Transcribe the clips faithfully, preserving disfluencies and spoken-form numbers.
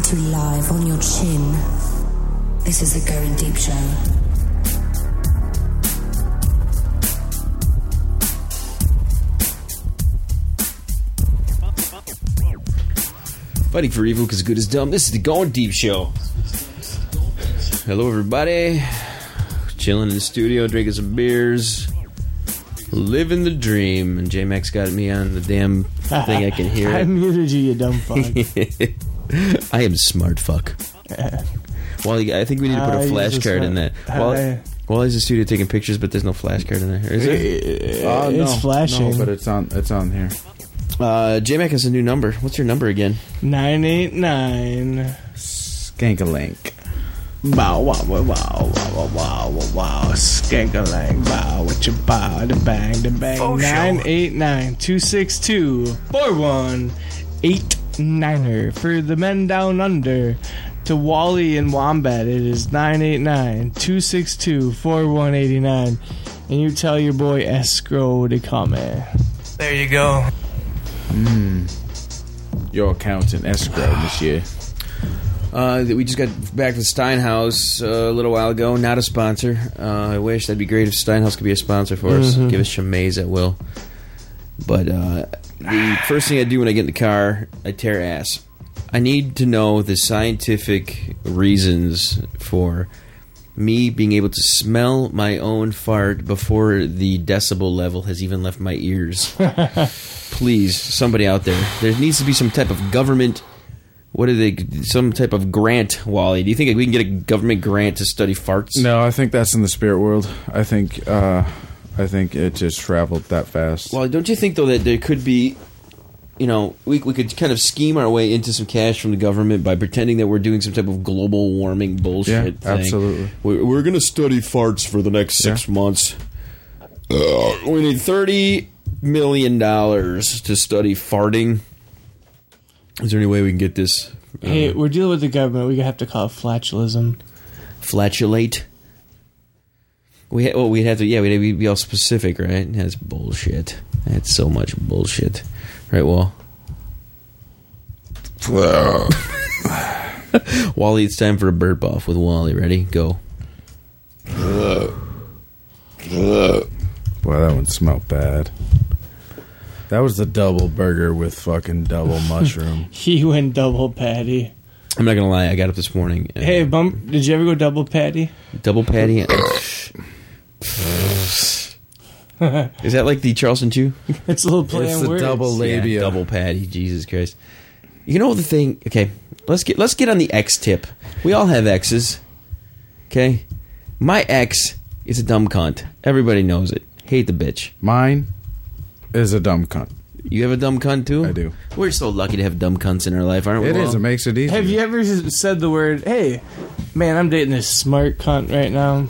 Commentary live on your chin. This is the Going Deep Show. Fighting for evil because good is dumb. This is the Going Deep Show. Hello, everybody. Chilling in the studio, drinking some beers, living the dream. And J-Max got me on the damn thing. I can hear it. I muted you, you dumb fuck. I am smart fuck. Wally, I think we need to put a Uh, flashcard in that. Wally, Wally's in the studio taking pictures, but there's no flashcard in there. Is it? Uh, it's no, flashing. No, but it's on. It's on here. Uh, J-Mac has a new number. What's your number again? nine eight nine. Skankalink. Bow, wow, wow, wow, wow, wow, wow, wow. Skankalang, bow, with your bow, the bang, the bang. nine eight nine, two six two, four one eight niner. For the men down under, to Wally and Wombat, it is nine eight nine, two six two, four one eight nine. And you tell your boy Escrow to come in. There you go. Mm. Your accountant, escrow, monsieur. Uh, we just got back to Steinhaus uh, a little while ago. Not a sponsor. Uh, I wish that'd be great if Steinhaus could be a sponsor for us. Mm-hmm. Give us Chamaze at will. But uh, the first thing I do when I get in the car, I tear ass. I need to know the scientific reasons for me being able to smell my own fart before the decibel level has even left my ears. Please, somebody out there. There needs to be some type of government... What are they? Some type of grant, Wally? Do you think we can get a government grant to study farts? No, I think that's in the spirit world. I think, uh, I think it just traveled that fast. Well, don't you think though that there could be, you know, we we could kind of scheme our way into some cash from the government by pretending that we're doing some type of global warming bullshit Yeah, thing. absolutely. We're, we're going to study farts for the next six Yeah. months. Uh, we need thirty million dollars to study farting. Is there any way we can get this? Uh, Hey, we're dealing with the government. We have to call it flatulism. flatulate? We ha- well, we'd have to. Yeah, we'd, we'd be all specific, right? That's bullshit. That's so much bullshit, right, Wall? Wally, it's time for a burp off with Wally. Ready? Go. Boy, that one smelled bad. That was the double burger with fucking double mushroom. He went double patty. I'm not gonna lie. I got up this morning. And Hey, bump! Did you ever go double patty? double patty. Is that like the Charleston Chew? It's a little play It's on the words. double labia. Yeah, double patty. Jesus Christ. You know the thing? Okay, let's get let's get on the X tip. We all have exes. Okay, my ex is a dumb cunt. Everybody knows it. Hate the bitch. Mine is a dumb cunt. You have a dumb cunt too? I do. We're so lucky to have dumb cunts in our life, aren't we? It is. It makes it easy. Have you ever said the word, hey, man, I'm dating this smart cunt right now?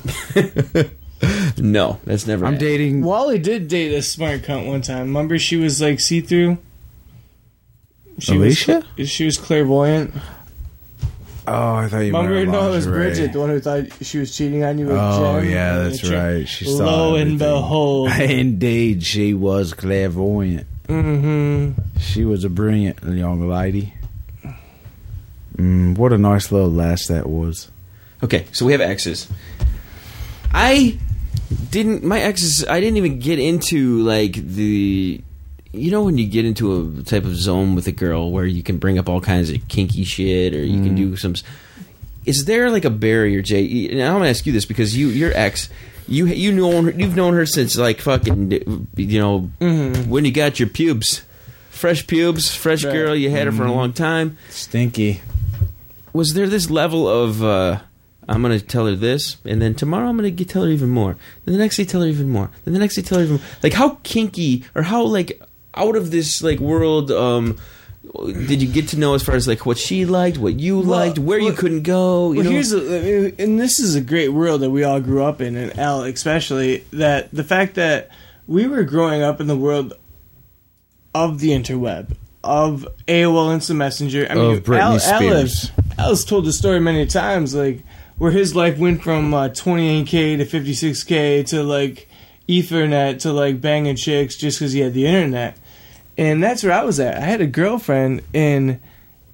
No, that's never. I'm happened. dating. Wally did date a smart cunt one time. Remember she was like see-through? She Alicia? Was, she was clairvoyant. Oh, I thought you Remember? meant No, it was lingerie. Bridget, the one who thought she was cheating on you with Oh, Jen. yeah, And that's the chick- right. She saw Lo and everything. behold. Indeed, she was clairvoyant. Mm-hmm. She was a brilliant young lady. Mm, what a nice little lass that was. Okay, so we have exes. I didn't. My exes. I didn't even get into like the. You know when you get into a type of zone with a girl where you can bring up all kinds of kinky shit, or you mm. can do some. Is there like a barrier, Jay? And I'm gonna ask you this because you, your ex, you you know her, you've known her since like fucking, you know, mm-hmm. when you got your pubes, fresh pubes, fresh right. girl. You had her mm-hmm. for a long time. Stinky. Was there this level of? Uh, I'm going to tell her this, and then tomorrow I'm going to tell her even more. Then the next day tell her even more. Then the next day tell her even more. Like, how kinky, or how, like, out of this, like, world um, did you get to know as far as, like, what she liked, what you well, liked, where well, you couldn't go? You well, know? here's a, and this is a great world that we all grew up in, and Al especially, that the fact that we were growing up in the world of the interweb, of A O L Instant Messenger. I mean, of Britney Al, Spears. Al has told the story many times, like, where his life went from uh, twenty-eight K to fifty-six K to, like, Ethernet to, like, banging chicks just because he had the internet. And that's where I was at. I had a girlfriend, and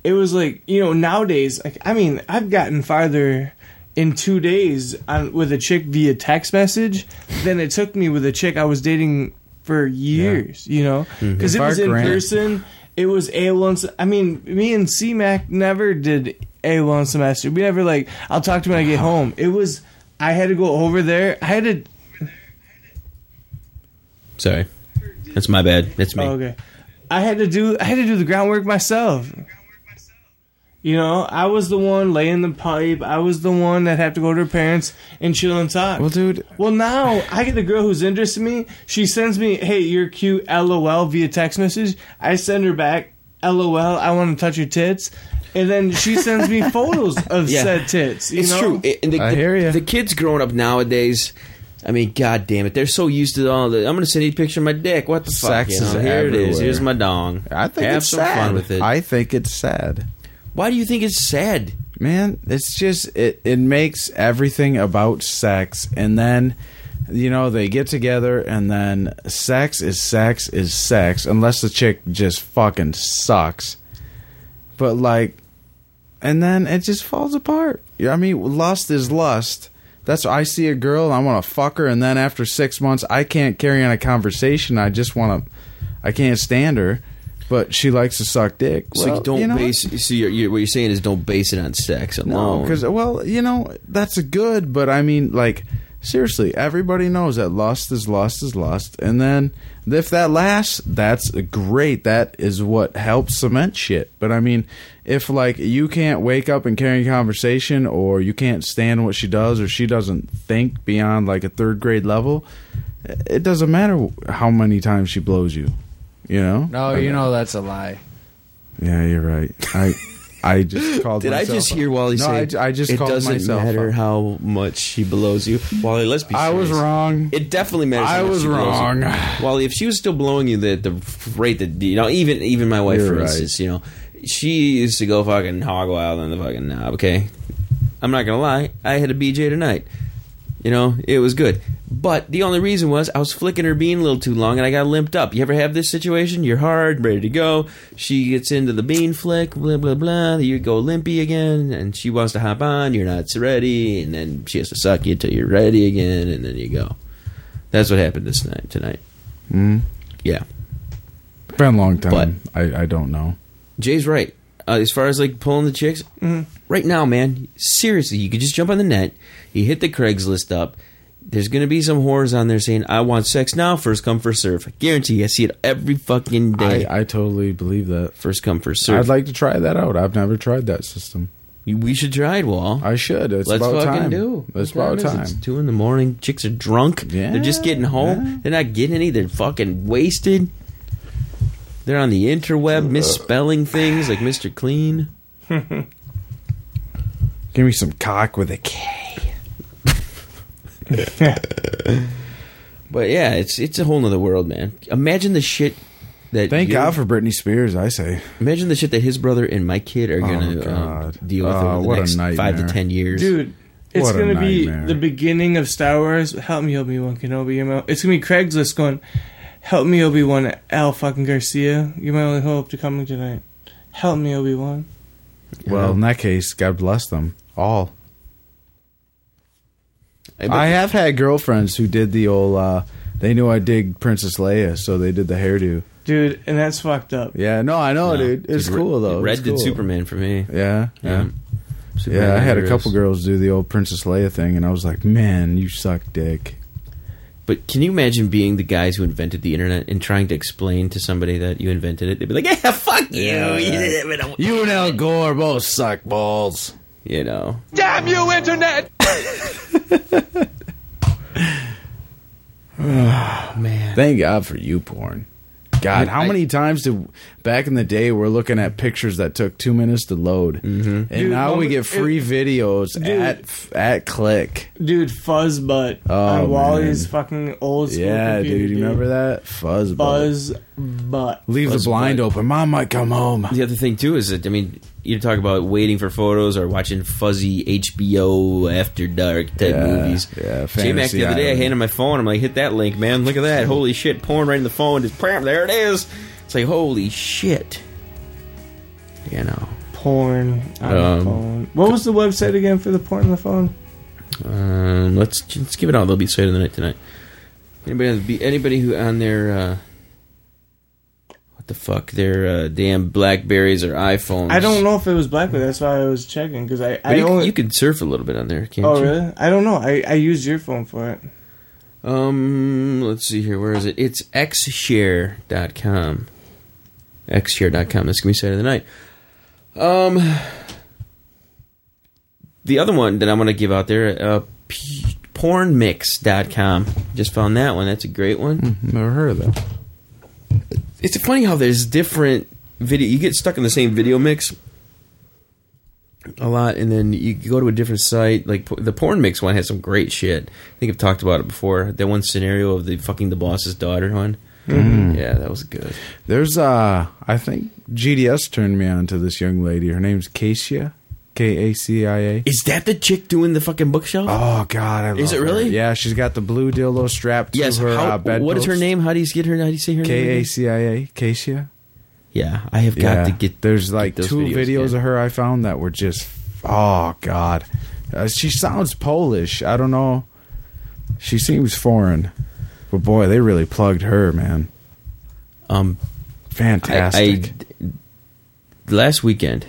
it was like, you know, nowadays, like, I mean, I've gotten farther in two days on, with a chick via text message than it took me with a chick I was dating for years, yeah. you know? Because mm-hmm. it was in Grant. person, it was A O L. I mean, me and C-Mac never did A O L in semester. We never, like, I'll talk to him when I get home. It was, I had to go over there. I had to... Sorry. That's my bad. That's me. Oh, okay. I had to do I had to do the groundwork myself. You know, I was the one laying the pipe. I was the one that had to go to her parents and chill and talk. Well, dude. Well, now I get a girl who's interested in me. She sends me, "Hey, you're cute," LOL via text message. I send her back, LOL, I want to touch your tits. And then she sends me photos of yeah. said tits. You it's know? true. It, and the, I the, hear you. The kids growing up nowadays, I mean, god damn it, they're so used to all the. I'm going to send you a picture of my dick. What the fuck? Sex You know, is here everywhere. it is. Here's my dong. I think Have it's some sad. fun with it. I think it's sad. Why do you think it's sad? Man, it's just it, it makes everything about sex, and then you know they get together, and then sex is sex is sex, unless the chick just fucking sucks. But like, and then it just falls apart. I mean, lust is lust. That's I see a girl and I want to fuck her, and then after six months I can't carry on a conversation. I just want to, I can't stand her. But she likes to suck dick. So Well, you don't you know, base. So you're, you're, what you're saying is don't base it on sex alone. No, because well, you know that's good, but I mean, like seriously, everybody knows that lust is lust is lust, and then if that lasts, that's great. That is what helps cement shit. But I mean, if like you can't wake up and carry a conversation, or you can't stand what she does, or she doesn't think beyond like a third grade level, it doesn't matter how many times she blows you. You know? No, you know that's a lie. Yeah, you're right. I I just called Did I myself just hear Wally no, say, I, I just it called doesn't myself matter up. how much she blows you? Wally, let's be I serious. was wrong. It definitely matters how I much was she blows wrong. you. Wally, if she was still blowing you the, the rate that, you know, even even my wife, You're for right. instance, you know, she used to go fucking hog wild on the fucking knob, okay? I'm not going to lie. I had a B J tonight. You know, it was good. But the only reason was I was flicking her bean a little too long and I got limped up. You ever have this situation? You're hard, ready to go. She gets into the bean flick, blah, blah, blah. You go limpy again, and she wants to hop on. You're not ready, and then she has to suck you until you're ready again, and then you go. That's what happened this night, tonight. Mm. Yeah. Been a long time. But- I, I don't know. Jay's right. Uh, as far as like pulling the chicks, Mm-hmm. right now, man, seriously, you could just jump on the net. You hit the Craigslist up. There's going to be some whores on there saying, I want sex now, first come, first serve. I guarantee you, I see it every fucking day. I, I totally believe that. First come, first serve. I'd like to try that out. I've never tried that system. We should try it, Wall. I should. It's Let's about fucking time. do. It's What about is it? time. It's two in the morning. Chicks are drunk. Yeah, They're just getting home. yeah. They're not getting any. They're fucking wasted. They're on the interweb misspelling things like Mister Clean. Give me some cock with a K. But yeah, it's it's a whole nother world, man. Imagine the shit that. Thank your- God for Britney Spears, I say. Imagine the shit that his brother and my kid are gonna Oh, um, God. deal with Oh, over the what a next five to nightmare. ten years. Dude, it's What a going to be nightmare. the beginning of Star Wars. Help me, Obi-Wan Kenobi. You know? It's going to be Craigslist going, help me, Obi-Wan Al fucking Garcia. You're my only hope to coming tonight. Help me, Obi-Wan. Well, in that case, God bless them all. I bet- I have had girlfriends who did the old, uh, they knew I dig Princess Leia, so they did the hairdo. Dude, and that's fucked up. Yeah, no, I know, No, dude. It's dude, cool, though. Red It's did cool. Superman for me. Yeah, yeah. Yeah. Superman Yeah, I had a heroes. couple girls do the old Princess Leia thing, and I was like, man, you suck dick. But can you imagine being the guys who invented the internet and trying to explain to somebody that you invented it? They'd be like, "Yeah, fuck you." Yeah. You didn't even know- You and Al Gore both suck balls. You know. Damn you, Internet! Oh man. Thank God for you porn. God, I- how I- many times did back in the day we're looking at pictures that took two minutes to load, mm-hmm. and Dude, now we moment- get free videos Dude. at at click. Dude, fuzz butt Oh, on Wally's man. fucking old school Yeah, computer, dude, you remember that fuzz? Fuzz butt. Leave Fuzz the blind butt. open. Mom might come home. The other thing too is that I mean, you talk about waiting for photos or watching fuzzy H B O After Dark type Yeah, movies. yeah, J Mac Fantasy the other day, I Island. handed my phone. I'm like, hit that link, man. Look at that. Holy shit, porn right in the phone. Just bam, there it is. It's like holy shit. You know, porn on Um, the phone. What was the website again for the porn on the phone? Um, let's let's give it out. They'll be site of the night tonight. Anybody has be anybody who on their uh, what the fuck their uh, damn Blackberries or iPhones? I don't know if it was BlackBerry. That's why I was checking because I, But I you, only. you can surf a little bit on there, can't oh you? really? I don't know. I I used your phone for it. Um, let's see here. Where is it? It's x share dot com. x share dot com. That's gonna be site of the night. Um, the other one that I'm gonna give out there, uh, p- porn mix dot com. Just found that one. That's a great one. Never heard of that. It's funny how there's different video. You get stuck in the same video mix a lot, and then you go to a different site. Like the porn mix one has some great shit. I think I've talked about it before. That one scenario of the fucking the boss's daughter one. Mm. Yeah, that was good. There's uh I think G D S turned me on to this young lady. Her name's Kacia. K A C I A. Is that the chick doing the fucking bookshelf? Oh God, I love Is it her. really? Yeah, she's got the blue dildo strapped yes. to her How, uh, bedpost. what is her name? How do you get her? How do you say her name? K A C I A. Kacia. Yeah, I have got Yeah. to get. There's like get those two videos, videos again. of her I found that were just oh God. Uh, she sounds Polish. I don't know. She seems foreign, but boy, they really plugged her, man. Um, Fantastic. I, I last weekend,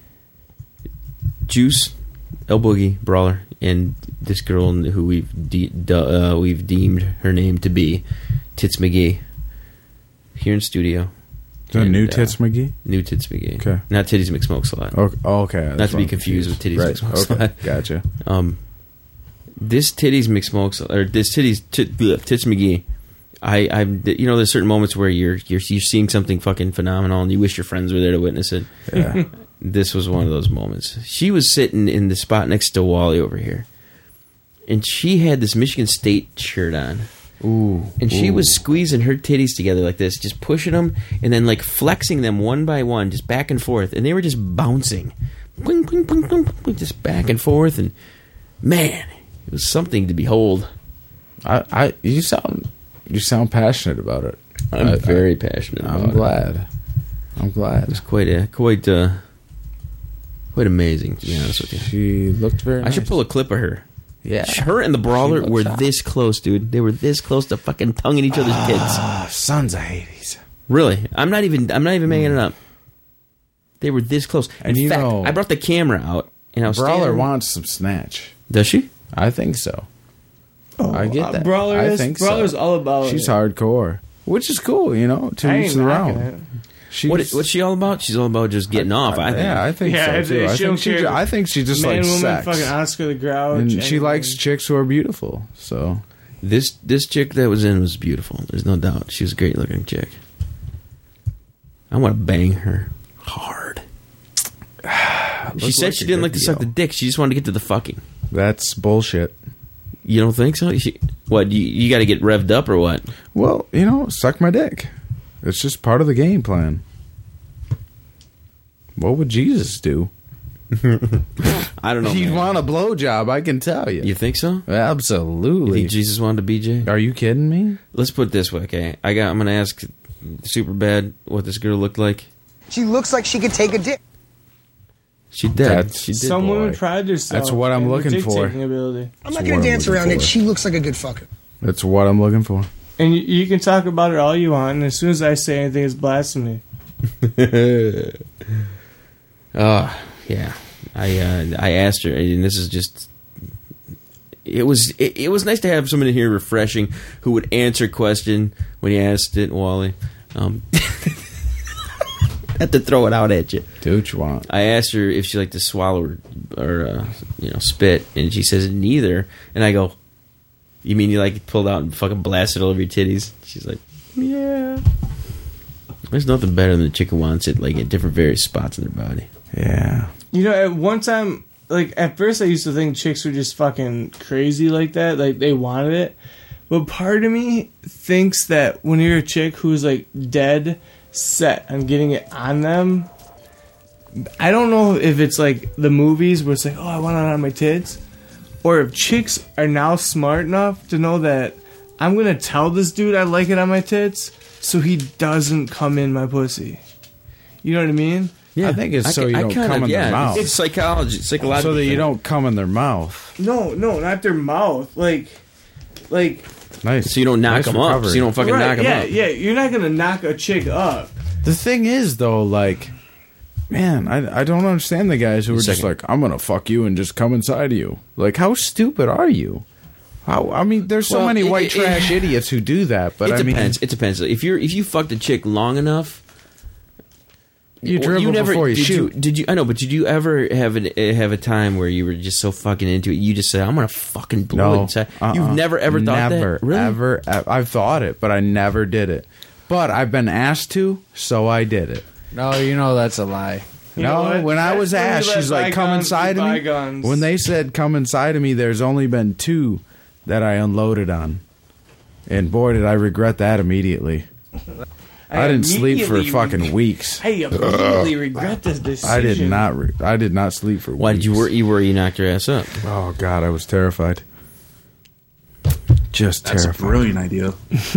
Juice, El Boogie, Brawler, and this girl who we've de- de- uh, we've deemed her name to be Tits McGee here in studio. The And, new uh, Tits McGee. New Tits McGee. Okay. Not Titties McSmokes a lot. Okay, oh, okay. Not that's to be what I'm confused with Titties Right. McSmokes. Okay, gotcha. Um, this Titties McSmokes or this Titties tit, bleh, Tits McGee. I, I, you know, there's certain moments where you're you're you're seeing something fucking phenomenal, and you wish your friends were there to witness it. Yeah. This was one of those moments. She was sitting in the spot next to Wally over here, and she had this Michigan State shirt on. Ooh. And she ooh. was squeezing her titties together like this, just pushing them, and then like flexing them one by one, just back and forth, and they were just bouncing, boing, boing, boing, boing, boing, just back and forth, and man, it was something to behold. I, I, you sound, you sound passionate about it. I'm I- very I, passionate. About I'm it. glad. I'm glad. It's quite a quite uh, quite amazing, to be honest with you. She looked very. I should nice. pull a clip of her. Yeah. Her and the brawler looked were hot. this close, dude. They were this close to fucking tonguing each other's tits. Ah, sons of Hades. Really, I'm not even. I'm not even making it up. They were this close. And In you fact, know- I brought the camera out, and I was Brawler standing- wants some snatch. Does she? I think so. Oh, I get that. Brawler I is, think Brawler's so. all about She's it. hardcore, which is cool. You know, to I each ain't the knocking round. it. She's, What, what's she all about? She's all about just getting off. I think. Yeah, I think Yeah, so if- too. if I she think don't she. care ju- if I think she just Man, likes woman, sex, fucking Oscar the Grouch. and she anything. likes chicks who are beautiful. So This this chick that was in was beautiful. There's no doubt. She was a great looking chick. I want to bang her hard. She said like she a didn't good like to suck deal. the dick. She just wanted to get to the fucking. that's bullshit. You don't think so? She, what you, you got to get revved up or what? Well, you know, suck my dick. It's just part of the game plan. What would Jesus do? I don't know. He'd man. want a blowjob, I can tell you. You think so? You Absolutely. think Jesus wanted a B J? Are you kidding me? Let's put it this way, okay? I got. I'm gonna ask super bad what this girl looked like. She looks like she could take a dick. She did. That's- she did. Some women boy. pride themselves. That's what I'm in their looking for. dick-taking ability. I'm That's not gonna what I'm dance looking around it. for. She looks like a good fucker. That's what I'm looking for. And you, you can talk about it all you want, and as soon as I say anything, it's blasphemy. Oh, yeah. I uh, I asked her, and this is just. It was it, it was nice to have someone in here refreshing who would answer a question when you asked it, Wally. Um, had to throw it out at you. Do what you want. I asked her if she liked to swallow or, or uh, you know, spit, and she says neither. And I go, "You mean you like it pulled out and fucking blasted all over your titties?" She's like, "Yeah." There's nothing better than a chick who wants it like at different various spots in their body. Yeah. You know, at one time, like, at first I used to think chicks were just fucking crazy like that. Like, they wanted it. But part of me thinks that when you're a chick who's, like, dead set on getting it on them, I don't know if it's, like, the movies where it's like, oh, I want it on my tits. Or if chicks are now smart enough to know that I'm going to tell this dude I like it on my tits so he doesn't come in my pussy. You know what I mean? Yeah, I think it's I so ca- you I don't kind come of, in yeah, their mouth. It's psychology, psychological. So that you thing. don't come in their mouth. No, no, not their mouth. Like, like. Nice. So you don't knock Nice them up. recovery. So you don't fucking right, knock them yeah, up. yeah. You're not gonna knock a chick up. The thing is, though, like, man, I I don't understand the guys who are just Second. like, I'm gonna fuck you and just come inside of you. Like, how stupid are you? How, I mean, there's so Well, many it- white it- trash idiots who do that, but it I mean, depends. It depends. If you're if you fucked a chick long enough, you well, dribble never, before you did shoot. You, did you? I know, but did you ever have an, uh, have a time where you were just so fucking into it? You just said, "I'm gonna fucking blow it No, inside." uh-uh. You've never ever thought never, that? Really? Ever, ever. I've thought it, but I never did it. But I've been asked to, so I did it. No, you know that's a lie. You know no, what? when I Let's was leave asked, it she's like, "Come bygones inside be of me." bygones. When they said, "Come inside of me," there's only been two that I unloaded on, and boy, did I regret that immediately. I, didn't sleep for immediately fucking reg- weeks. I immediately regret this decision. I did not. Re- I did not sleep for. Why did you weeks. worry? You worry you knocked your ass up? Oh God, I was terrified. Just That's a terrified. brilliant idea.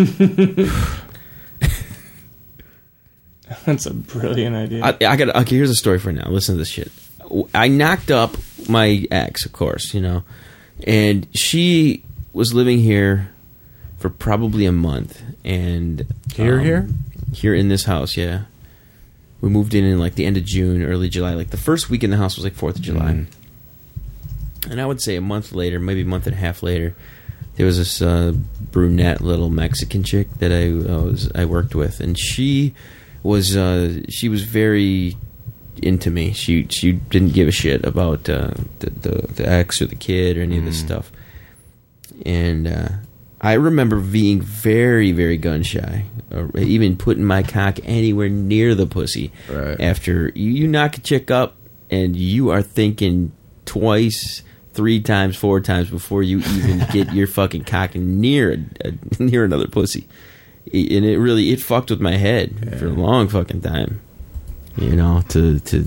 That's a brilliant idea. I, I got. Okay, here's a story for now. Listen to this shit. I knocked up my ex, of course, you know, and she was living here for probably a month, and Here, um, here? here in this house. Yeah, we moved in in like the end of June, early July. Like the first week in the house was like Fourth of July, Mm. and I would say a month later, maybe a month and a half later, there was this uh, brunette little Mexican chick that I uh, was I worked with, and she was uh, she was very into me. She she didn't give a shit about uh, the, the the ex or the kid or any of this stuff. And uh, I remember being very very gun shy, uh, even putting my cock anywhere near the pussy. Right. After you, you knock a chick up, and you are thinking twice, three times, four times before you even get your fucking cock near a, a, near another pussy. And it really it fucked with my head yeah. for a long fucking time. You know, to to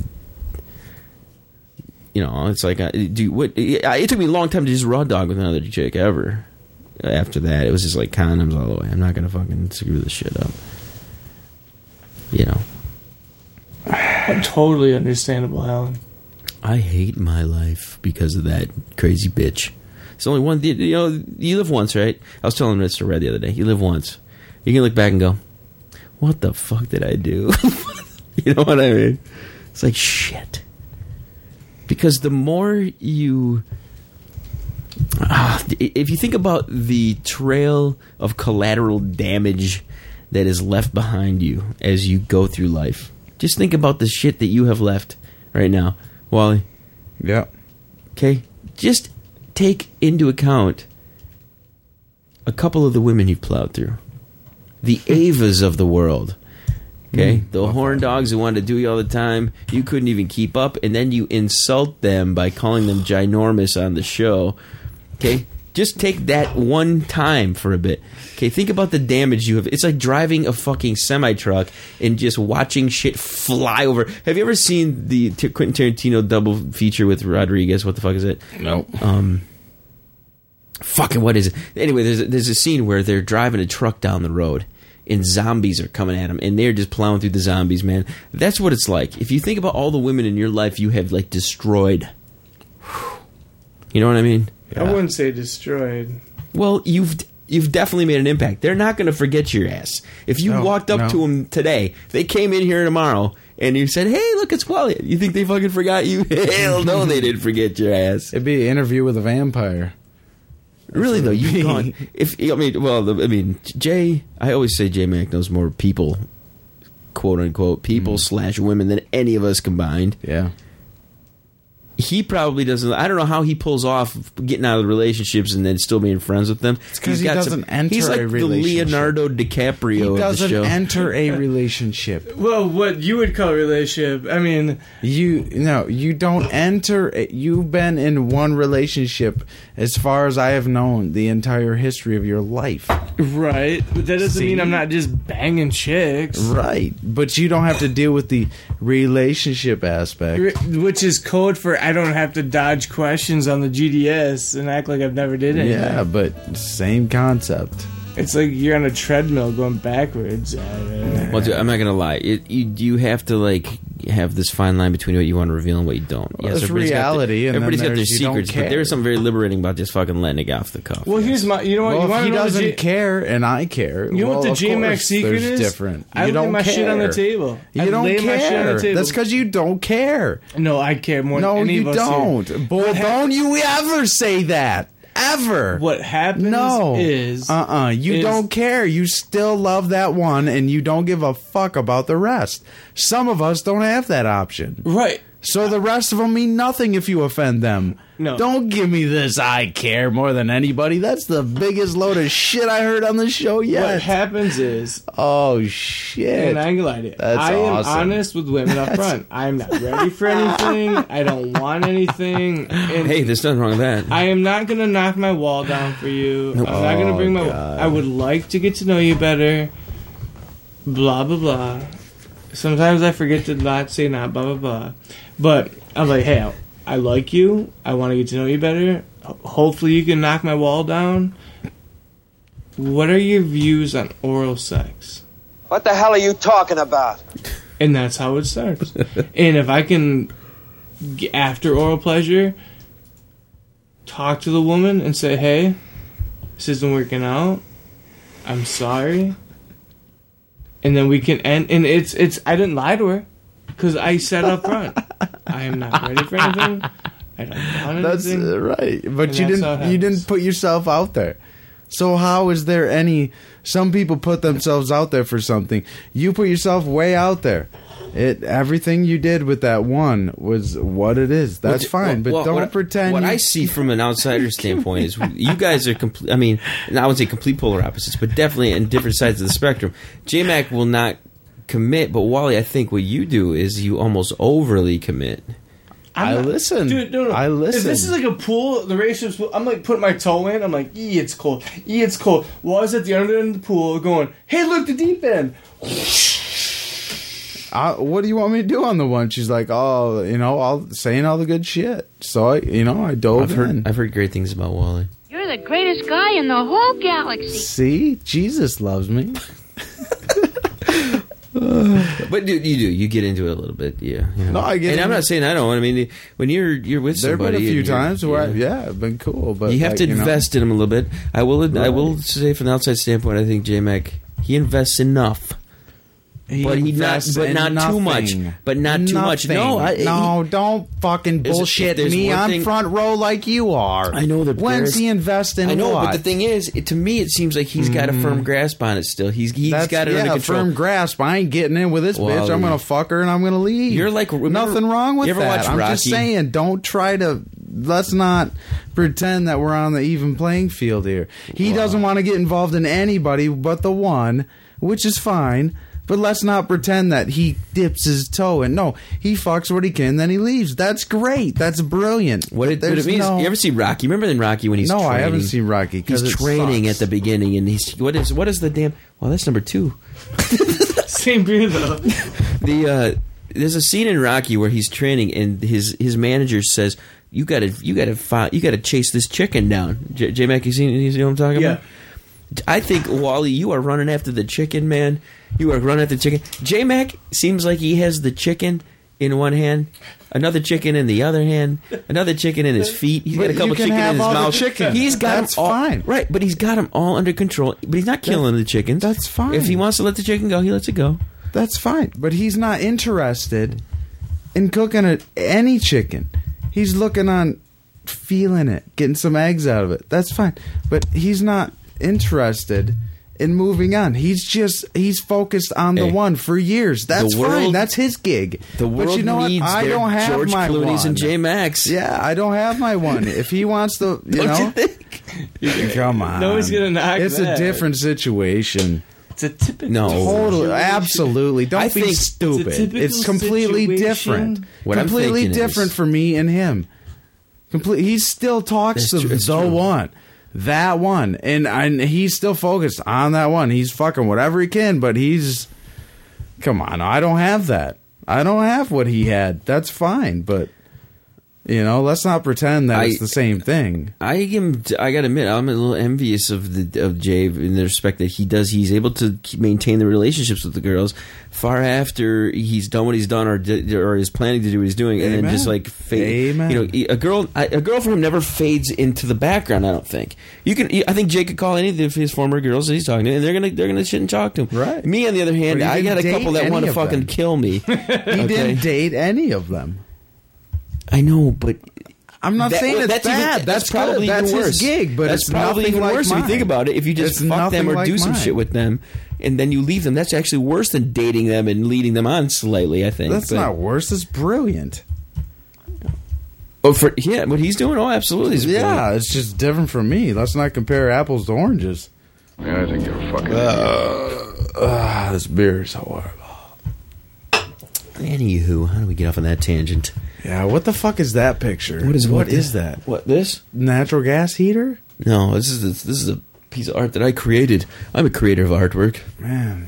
you know, it's like I, do what it, it took me a long time to just raw dog with another chick ever. After that, it was just like condoms all the way. I'm not gonna fucking screw this shit up. You know, Totally understandable, Alan. I hate my life because of that crazy bitch. It's only one. You know, you live once, right? I was telling Mister Red the other day. You live once. You can look back and go, "What the fuck did I do?" You know what I mean? It's like shit. Because the more you, ah, if you think about the trail of collateral damage that is left behind you as you go through life, just think about the shit that you have left right now, Wally. Yeah. Okay, just take into account a couple of the women you've plowed through, the Avas of the world. Okay, mm, the horn dogs who wanted to do you all the time, you couldn't even keep up, and then you insult them by calling them ginormous on the show. Okay, just take that one time for a bit. Okay, think about the damage you have. It's like driving a fucking semi-truck and just watching shit fly over. Have you ever seen the T- Quentin Tarantino double feature with Rodriguez? What the fuck is it? No. Um, fucking what is it? Anyway, there's a, there's a scene where they're driving a truck down the road, and zombies are coming at them, and they're just plowing through the zombies, man. That's what it's like. If you think about all the women in your life you have, like, destroyed. You know what I mean? I wouldn't say destroyed. Well, you've you've definitely made an impact. They're not going to forget your ass. If you No, walked up no. to them today, if they came in here tomorrow, and you said, "Hey, look, it's Wally," you think they fucking forgot you? Hell no, they didn't forget your ass. It'd be an interview with a vampire. Really though, you've gone. If I mean, well, I mean, Jay. I always say Jay Mack knows more people, quote unquote, people slash women than any of us combined. Yeah. He probably doesn't. I don't know how he pulls off getting out of the relationships and then still being friends with them. It's 'cause He's he got doesn't enter He's like a the relationship. Leonardo DiCaprio He of the doesn't show. enter a relationship. Well, what you would call a relationship, I mean, You no, you don't enter. A, you've been in one relationship, as far as I have known, the entire history of your life. right? But that doesn't See? mean I'm not just banging chicks. Right, but you don't have to deal with the relationship aspect. R- Which is code for I don't have to dodge questions on the G D S and act like I've never did anything. Yeah, but same concept. It's like you're on a treadmill going backwards. Well, dude, I'm not gonna lie. It, you you have to like have this fine line between what you want to reveal and what you don't. Well, yes, it's everybody's reality, got and their, everybody's then got their there's you don't secrets, but care. there's something very liberating about just fucking letting it off the cuff. Well, here's my. You know what? Well, you want if he to know doesn't the J- care and I care, You know well, what the of J Mac course secret there's is? different. I you lay don't my care. shit on the table. You I don't lay my shit on the care. table. That's because you don't care. No, I care more No, than any you of us don't. here. Boy, What hap- don't you ever say that. Ever. What happens No. is... Uh-uh. You is- don't care. You still love that one, and you don't give a fuck about the rest. Some of us don't have that option. Right. So the rest of them mean nothing if you offend them. No. Don't give me this I care more than anybody. That's the biggest load of shit I heard on the show What yet. happens is... Oh, shit. And I ain't gonna lie to you. That's I am awesome. honest with women up front. I'm not ready for anything. I don't want anything. And Hey, there's nothing wrong with that. I am not gonna knock my wall down for you. I'm not gonna bring my. Oh, God. I would like to get to know you better. Blah blah blah. Sometimes I forget to not say not blah blah blah. But I'm like, hey, I, I like you. I want to get to know you better. Hopefully, you can knock my wall down. What are your views on oral sex? What the hell are you talking about? And that's how it starts. And if I can, g- after oral pleasure, talk to the woman and say, hey, this isn't working out. I'm sorry. And then we can end. And it's, it's, I didn't lie to her. Because I said up front, I am not ready for anything. I don't want That's anything. uh, right. But And you that's how it didn't you happens. didn't put yourself out there. So how is there any some people put themselves out there for something. You put yourself way out there. It everything you did with that one was what it is. That's Well, fine, but well, don't what, pretend. What you, I see from an outsider standpoint is you guys are complete. I mean, I wouldn't say complete polar opposites, but definitely in different sides of the spectrum. J Mac will not commit, but Wally, I think what you do is you almost overly commit. I'm I not- listen. Dude, no, no. I listen. If this is like a pool, the relationship's pool, I'm like putting my toe in. I'm like, ee, it's cold. E, it's cold. Well, I was at the under end of the pool going, hey, look, the deep end. I, what do you want me to do on the one? She's like, oh, you know, all saying all the good shit. So I, you know, I dove I've in. heard, I've heard great things about Wally. You're the greatest guy in the whole galaxy. See, Jesus loves me. But dude, you do you get into it a little bit, yeah. You know. No, I get and I'm into- not saying I don't. I mean, when you're you're with There have somebody, been a few and you're- times where, I, yeah. yeah, it's been cool, but you have like, to you know, invest in them a little bit. I will. I Right. will say from the outside standpoint, I think J Mac he invests enough. he but he not, invests but in not too much. nothing. But not too much. Nothing. No, I, no, don't fucking There's- bullshit there's me. one I'm thing- front row like you are. I know that When's there's- he investing? I know, what? but the thing is, it, to me, it seems like he's got a firm grasp on it. Still, he's he's That's, got it yeah, under a control. firm grasp. I ain't getting in with this Well, bitch. I'm gonna fuck her and I'm gonna leave. You're like- remember- nothing wrong with you ever that. watch I'm just Rocky? saying, don't try to. Let's not pretend that we're on the even playing field here. He doesn't want to get involved in anybody but the one, which is fine. But let's not pretend that he dips his toe in. No, he fucks what he can, then he leaves. That's great. That's brilliant. What it, what it There's means? no- You ever see Rocky? Remember in Rocky when he's No, training? I haven't seen Rocky, He's 'cause it training sucks. at the beginning, and he's what is what is the damn? Well, that's number two. Same beer, though. The uh, there's a scene in Rocky where he's training, and his his manager says, "You gotta you gotta fi- you gotta chase this chicken down." J, J Mac, you seen you see what I'm talking Yeah. about? I think Wally, you are running after the chicken, man. You are running after the chicken. J Mac seems like he has the chicken in one hand, another chicken in the other hand, another chicken in his feet. He's got But a couple you can chicken have in his all the mouth. chicken. He's got That's them all, fine. right? But he's got them all under control. But he's not killing the chickens. that's fine. If he wants to let the chicken go, he lets it go. That's fine. But he's not interested in cooking it, any chicken. He's looking on feeling it, getting some eggs out of it. That's fine. But he's not interested in moving on. He's just he's focused on the Hey, one for years. That's the world- fine. That's his gig. The world but you know needs what? I their don't have George my Clooney's one. and J Max. Yeah, I don't have my one. If he wants to, you Don't know, you think? come on. Nobody's gonna knock It's that. a different situation. It's a typical. No. Totally, absolutely. Don't I be think- stupid. It's It's, a typical completely situation. different. What I'm completely thinking different is- for me and him. Complete. He still talks That's to true, it's the true. one, that one, and and he's still focused on that one. He's fucking whatever he can, but he's. Come on, I don't have that. I don't have what he had. That's fine, but You know, let's not pretend that I- it's the same thing. I am. I gotta admit, I'm a little envious of the of Jay in the respect that he does. He's able to keep- maintain the relationships with the girls far after he's done what he's done, or di- or is planning to do what he's doing, and then Amen. just like fade. Amen. You know, a girl, a girl for him never fades into the background. I don't think you can. I think Jay could call any of his former girls that he's talking to, and they're gonna they're gonna shit and talk to him. Right. Me, on the other hand, But he I got didn't a couple date that want to any of fucking them. kill me. He Okay? didn't date any of them. I know, but. I'm not That- saying well, it's that's bad. even- that's probably good. That's even his worse. gig, but that's it's probably nothing even like worse if mine. you think about it. If you just It's fuck them or nothing do like some mine. shit with them, and then you leave them, that's actually worse than dating them and leading them on slightly. I think That's But- not worse. It's brilliant. Oh, for yeah, what he's doing. Oh, absolutely. is Yeah, brilliant. it's just different from me. Let's not compare apples to oranges. Yeah, I think you're a fucking Ah, this beer is horrible. Anywho, how do we get off on that tangent? Yeah, what the fuck is that picture? What is what what is the- that? What this? Natural gas heater? No, this is a, this is a piece of art that I created. I'm a creator of artwork. Man,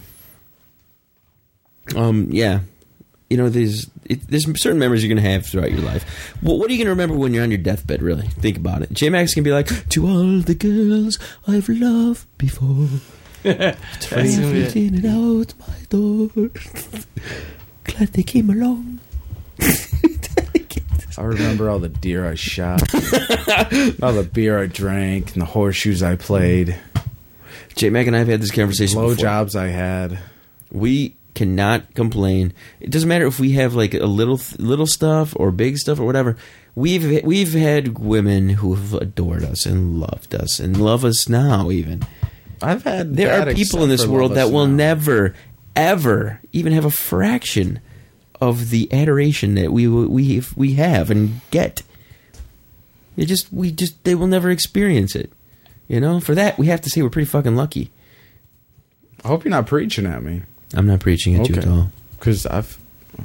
Um, yeah, you know, there's it, there's certain memories you're gonna have throughout your life. Well, what are you gonna remember when you're on your deathbed? Really, think about it. J Max can be like, "To all the girls I've loved before, That's gonna be it. in and out my door. Glad they came along." I remember all the deer I shot, all the beer I drank, and the horseshoes I played, J Mac and I have had this conversation blow before. jobs I had. We cannot complain. It doesn't matter if we have like a little little stuff or big stuff or whatever. We've we've had women who have adored us and loved us and love us now. Even I've had. there that are people except in this for world Love Us that will Now. never, ever even have a fraction of the adoration that we we we have and get. They just we just they will never experience it. You know, for that we have to say we're pretty fucking lucky. I hope you're not preaching at me, I'm not preaching at you at all. because I've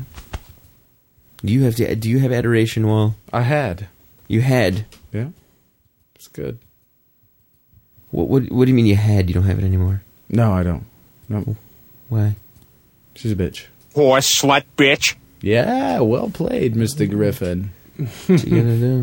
Do you have to? Do you have adoration, Wall? I had. You had. Yeah, it's good. What, what? What do you mean you had? You don't have it anymore? No, I don't. No, Why? she's a bitch. horse slut bitch. Yeah, well played, Mister Griffin. What you gonna do?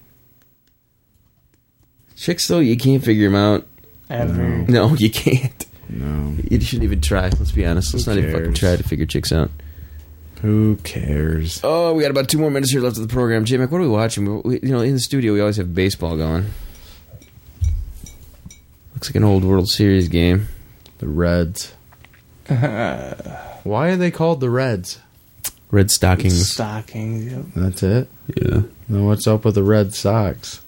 Chicks, though, you can't figure them out. Ever. No, you can't. No, You shouldn't even try. Let's be honest. Let's Who not even fucking cares? try to figure chicks out. who cares? Oh, we got about two more minutes here left of the program. J Mac, what are we watching? We, you know, in the studio, we always have baseball going. Looks like an old World Series game. The Reds. Why are they called the Reds? Red Stockings. Stockings. Yep. That's it. Yeah. Then what's up with the Red Sox?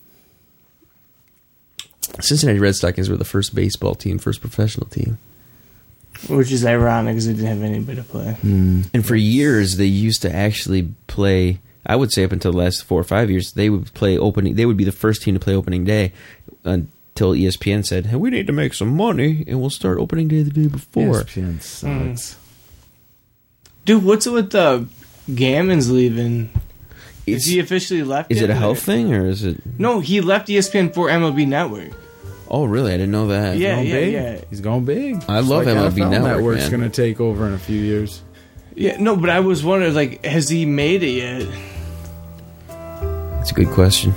Cincinnati Red Stockings were the first baseball team, first professional team. Which is ironic because they didn't have anybody to play. And for years, they used to actually play. I would say up until the last four or five years, they would play opening. They would be the first team to play opening day until E S P N said, "Hey, we need to make some money, and we'll start opening day the day before." E S P N sucks. Dude, what's with uh, Gammon's leaving? Is Is, he officially left? is yet, it a or- health thing, or is it? No, he left E S P N for M L B Network. Oh, really? I didn't know that. Yeah, Going yeah, big. yeah. He's going big. I Just love like M L B N F L Network, Network's man. going to take over in a few years. Yeah, no, but I was wondering, like, has he made it yet? That's a good question.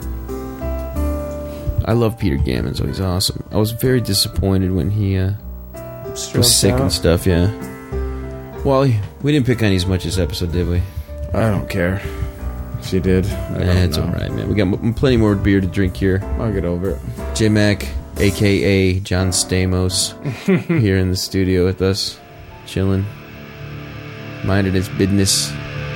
I love Peter Gammon, so he's awesome. I was very disappointed when he uh, Stroked was sick out. and stuff. Yeah. Well, we didn't pick on you as much this episode, did we? I don't care. She did. I don't That's know. all right, man. We got m- plenty more beer to drink here. I'll get over it. J Mac, a k a. John Stamos, here in the studio with us, chilling, minding his business.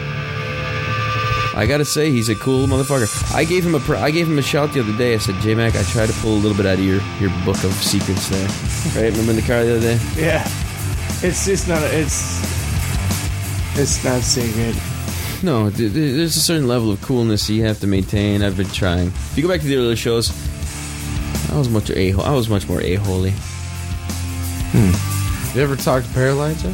I gotta say, he's a cool motherfucker. I gave him a pr- I gave him a shout the other day. I said, J Mac, I tried to pull a little bit out of your, your book of secrets there. Right? Remember in the car the other day? Yeah. It's just not, it's, it's not secret. No, th- th- there's a certain level of coolness you have to maintain. I've been trying. If you go back to the earlier shows, I was much a I was much more a holy. You ever talk to Paralyzer?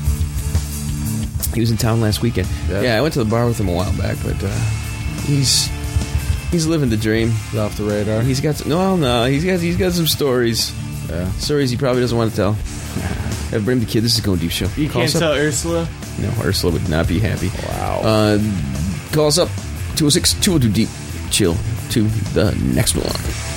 He was in town last weekend. Yeah. Yeah, I went to the bar with him a while back, but uh, he's he's living the dream. He's off the radar. He's got some, no, no, he's got he's got some stories. Yeah. Stories he probably doesn't want to tell. Have bring the kid. This is Going Deep Show. You Call can't us up. tell Ursula? No, Ursula would not be happy. Wow. Uh, call us up. two oh six, two oh two Deep. Chill to the next one.